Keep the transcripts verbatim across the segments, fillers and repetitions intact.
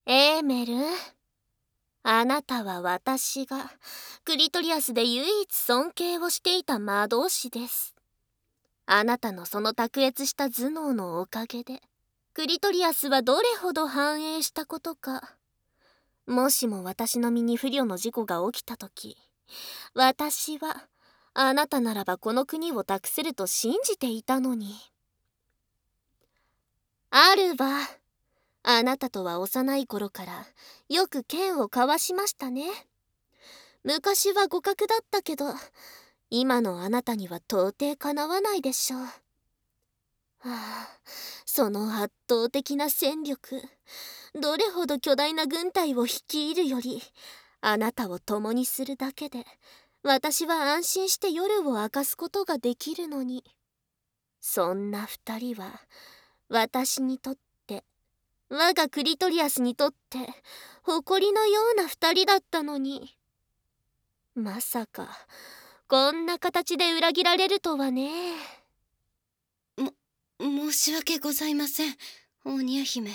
エーメル、あなたは私がクリトリアスで唯一尊敬をしていた魔導士です。あなたのその卓越した頭脳のおかげでクリトリアスはどれほど繁栄したことか。もしも私の身に不慮の事故が起きた時、私はあなたならばこの国を託せると信じていたのに。アルバ、あなたとは幼い頃からよく剣を交わしましたね。昔は互角だったけど、今のあなたには到底かなわないでしょう。はあ、その圧倒的な戦力、どれほど巨大な軍隊を率いるより、あなたを共にするだけで私は安心して夜を明かすことができるのに。そんな二人は私にとって、我がクリトリアスにとって誇りのような二人だったのに。まさかこんな形で裏切られるとはね。 も申し訳ございません、オーニヤ姫。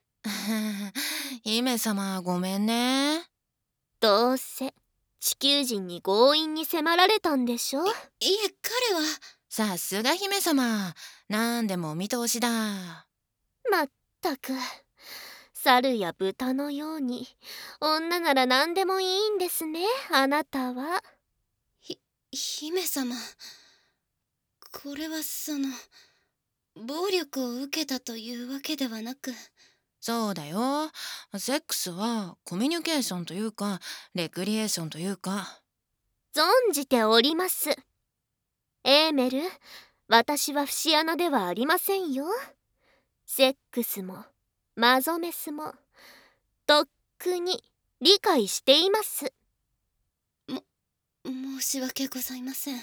姫様、ごめんね。 どうせ地球人に強引に迫られたんでしょ。い、 いえ、彼は。 さすが姫様、なんでもお見通しだ。 まったく、猿や豚のように女なら何でもいいんですね、あなたは。 ひ姫様、これはその暴力を受けたというわけではなく。 そうだよ。セックスはコミュニケーションというかレクリエーションというか。 存じております。エーメル、私は節穴ではありませんよ。セックスもマゾメスもとっくに理解しています。 も申し訳ございません。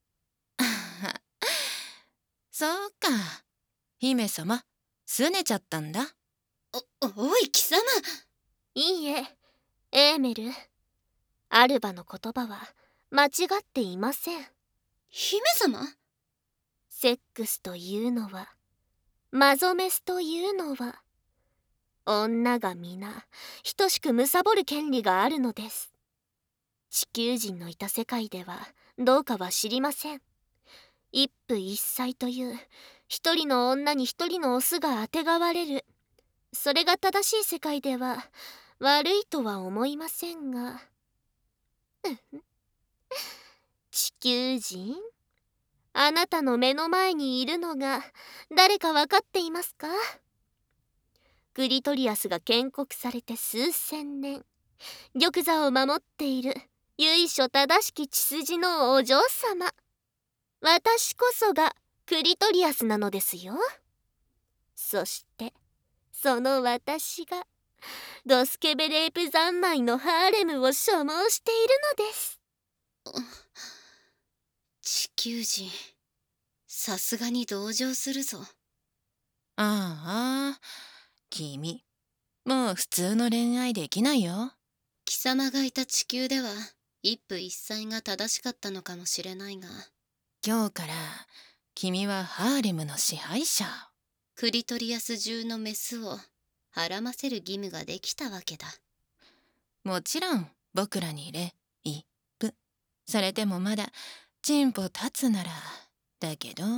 そうか、姫様拗ねちゃったんだ。 おおい貴様。 いいえ、エーメル、アルバの言葉は間違っていません。 姫様。 セックスというのは、マゾメスというのは、女が皆等しく貪る権利があるのです。地球人のいた世界ではどうかは知りません。一夫一妻という一人の女に一人のオスがあてがわれる、それが正しい世界では悪いとは思いませんが地球人、あなたの目の前にいるのが誰か分かっていますか？クリトリアスが建国されて数千年、玉座を守っている由緒正しき血筋のお嬢様、私こそがクリトリアスなのですよ。そしてその私がドスケベレープ三昧のハーレムを所望しているのです。 地球人、さすがに同情するぞ。 ああ、君もう普通の恋愛できないよ。 貴様がいた地球では一夫一妻が正しかったのかもしれないが、 今日から君はハーレムの支配者。 クリトリアス中のメスをはらませる義務ができたわけだ。 もちろん僕らにレイプされてもまだチンポ立つならだけど。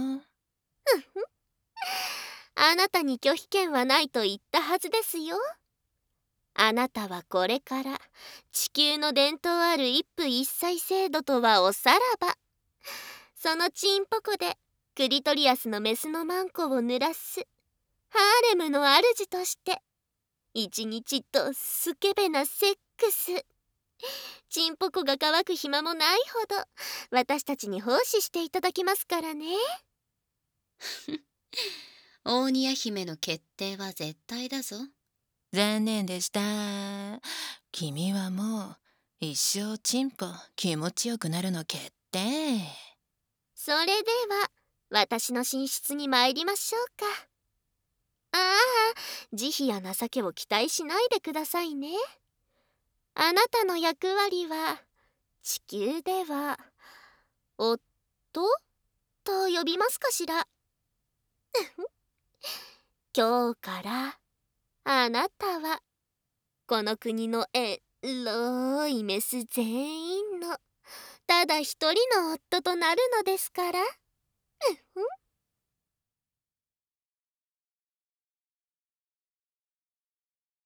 あなたに拒否権はないと言ったはずですよ。あなたはこれから地球の伝統ある一夫一妻制度とはおさらば、そのチンポコでクリトリアスのメスのマンコを濡らすハーレムの主として一日とスケベなセックス、チンポコが乾く暇もないほど私たちに奉仕していただきますからね。 オーニヤ姫の決定は絶対だぞ。 残念でした。君はもう一生チンポ気持ちよくなるの決定。 それでは私の寝室に参りましょうか。ああ、慈悲や情けを期待しないでくださいね。あなたの役割は地球では夫と呼びますかしら。今日からあなたはこの国のエロいメス全員のただ一人の夫となるのですから。うふん。